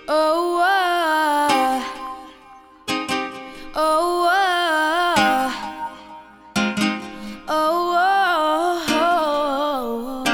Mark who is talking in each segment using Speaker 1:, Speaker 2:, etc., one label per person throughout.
Speaker 1: Oh, oh, oh, oh,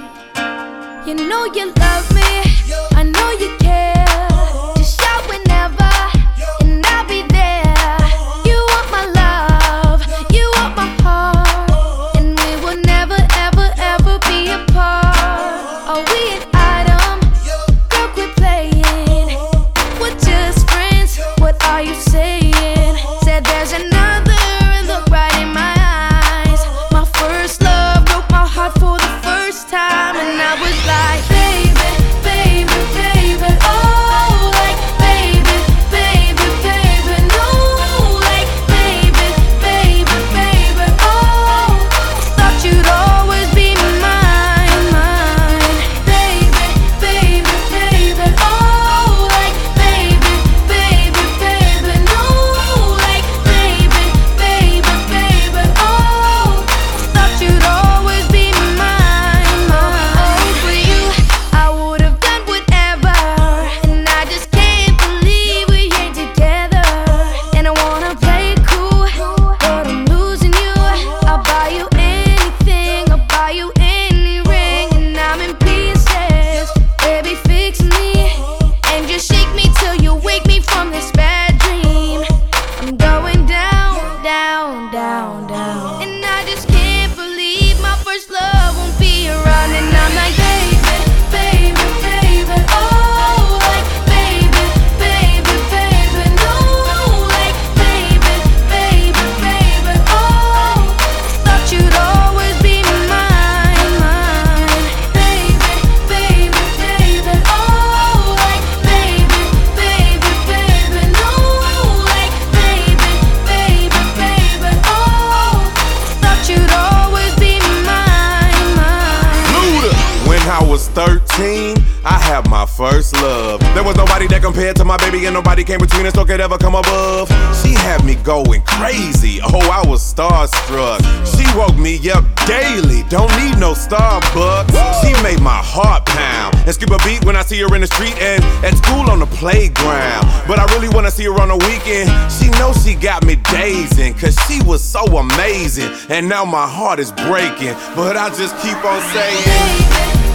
Speaker 1: oh. You know you love me, I know you care. Just shout whenever, and I'll be there. You want my love, you want my heart, and we will never, ever, ever be apart. Are we an item? Girl, quit playing. We're just friends, what are you saying? Said there's another, look right in my eyes. My first love broke my heart for the first time, and I was like, baby, baby, baby, oh, like, baby, baby, baby, no, like, baby, baby, baby, oh, thought you'd always be mine, mine, baby, baby, baby, oh, like, baby, baby, baby, no, like, baby, baby, baby, oh, thought you'd always be mine, mine. For you, I would've done whatever, and I just can't believe we ain't together. And I wanna play cool, but I'm losing you. I'll buy you anything, I'll buy you any ring, and I'm in pieces. Baby, fix me, and just shake me till you wake me from this bad dream. I'm going down, down, down, down, and I just can't believe my first love won't be around. And I'm like, baby, baby, baby, oh, like, baby, baby, baby, no, like, baby, baby, baby, oh, thought you'd always be mine, mine, baby, baby, baby, oh, like, baby, baby, baby, no, like, baby, baby, baby, oh, thought you'd always be mine, mine.
Speaker 2: Luda. When I was 13, I had my first love. There was nobody that compared to my baby, and nobody came between us or could ever come above. She had me going crazy, oh, I was starstruck. She woke me up daily, don't need no Starbucks. She made my heart pound and skip a beat when I see her in the street and at school on the playground. But I really wanna see her on the weekend. She knows she got me dazing, cause she was so amazing. And now my heart is breaking, but I just keep on saying,
Speaker 1: Baby,